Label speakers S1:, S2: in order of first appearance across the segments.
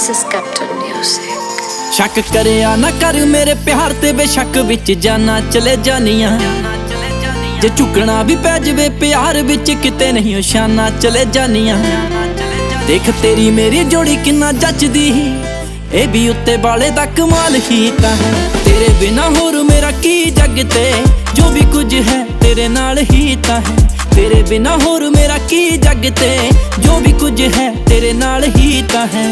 S1: This is Captain Music.
S2: शक करिया ना कर मेरे प्यार ते बेशक विच जाना चले जानिया जे झुकना भी पै जवे प्यार विच किते नहीं शाना चले जानिया देख तेरी मेरी जोड़ी किन्ना जचदी ए भी उत्ते वाले दा कमाल ही तां है तेरे बिना होर मेरा की जग ते जो भी कुछ है तेरे नाल ही तां है तेरे बिना होर मेरा की जग ते जो भी कुछ है तेरे नाल ही तां है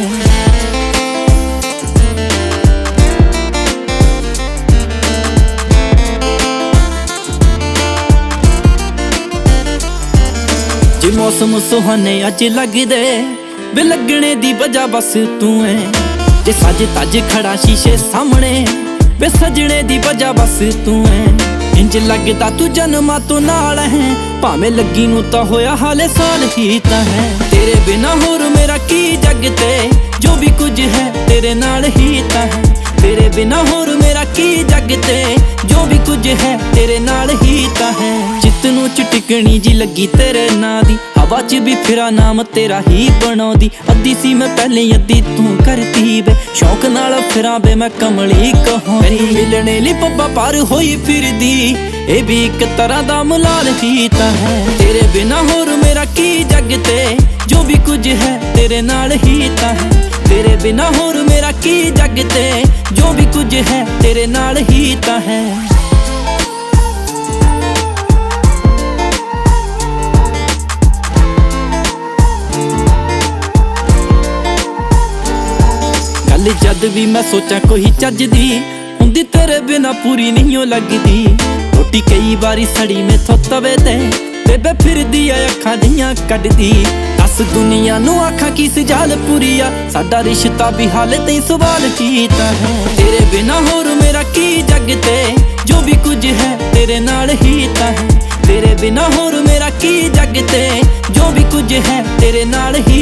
S2: जे मौसम सुहाने अज लगदे वे लगने दी वजह बस तू है जे सज तज खड़ा शीशे सामने वे सजने दी वजह बस तू है इंज लगदा तू जन्मा तो नाल है भावें लगी नू तां होया हाले साल ही तां है तेरे बिना होर मेरा की जग ते जो भी कुछ है तेरे नाल ही तां है तेरे बिना होर मेरा की जग ते जो भी कुछ है तेरे नाल ही तां है चित नू चटिकनी जी लगी तेरे नां दी हवा च भी फिरा नाम तेरा ही बनाउंदी अद्धी सी मैं पहले अद्धी तू करती वे शौक नाल फिरा वे मैं कमली कहूं मैनू मिलने लई पब्बा पार होई फिरदी ए भी एक तरह दा मलाल ही तां है तेरे बिना होर मेरा की जग ते जो भी कुछ है तेरे नाल ही तां है तेरे बिना होर मेरा की जग ते जो भी कुछ है तेरे नाल ही तां है गल जद भी मैं सोचा कोई चजदी हुंदी तेरे बिना पूरी नहीं हो लगदी रोटी कई बारी सड़ी में थो तवे ते बेबे फिरदी आ अखां दियां कड्डदी दस दुनिया नू आखां की सजाल पूरीआ साडा रिश्ता भी हाले तई सवाल कीता है तेरे बिना होर मेरा की जग ते जो भी कुछ है तेरे नाल ही तां है तेरे बिना होर मेरा की जग ते जो भी कुछ है तेरे नाल ही